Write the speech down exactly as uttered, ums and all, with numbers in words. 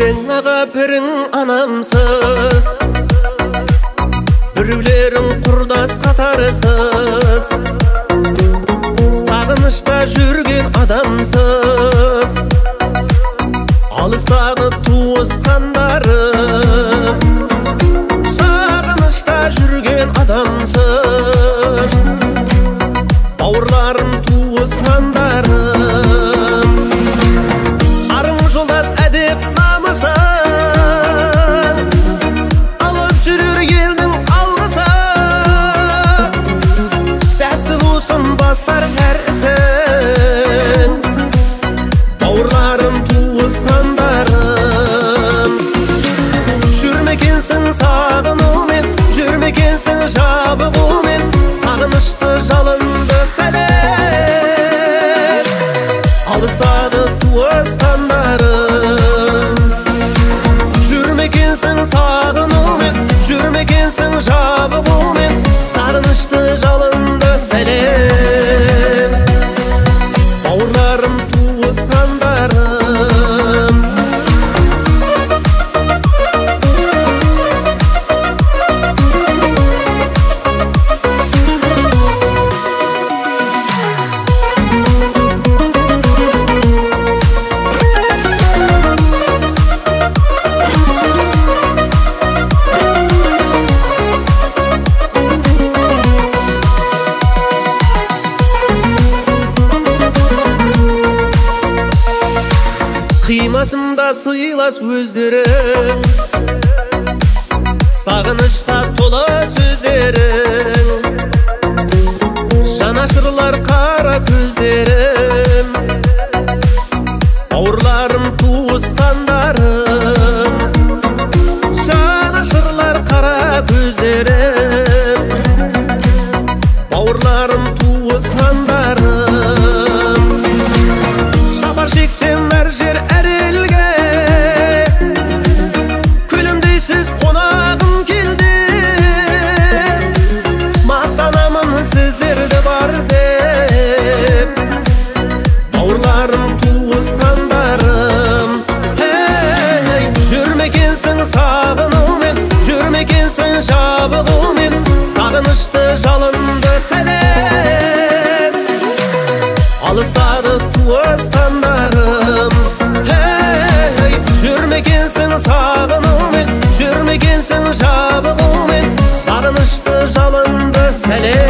Biring ağa biring anamsız, birbirlerin kurdas katarısız. Sağınışta жүрген adamsız, alыстағы туысқандарым. Sağınışta жүрген adamsız, бауырларым туысқандарым. Арың жолдас әдеп намысын, алып жүрер елдің алғысын. Сәтті болсын бастар әр ісің, бауырларым туысқандарым. Жүрмекенсің сағынумен, жүрмекенсің жабығумен, сағынышты жалынды сәлем. Алыстады туысқандарым. Жүрмекенсің сағынумен, жүрмекенсің жабығумен, сағынышты жалынды сәлем. Бауырларым туысқандарым. Қимасымда сыйлас өздерің, сағынышқа толы сөздерің. Жанашырлар қара көздерім, бауырларым туысқандарым. Жанашырлар қара көздерім, бауырларым туысқандарым. Сапар шексем әр жер әр елге, күлімдейсіз қонағым келді. Мақтанамын сіздерді бар деп, бауырларым туысқандарым. Hey, жүрмекенсің сағынумен, жүрмекенсің жабығумен, сағынышты жалынды сәлем. Алыстады туысқандарым. Hey, жүрмекенсің сағынумен, жүрмекенсің жабығумен, сағынышты жалынды сәлем.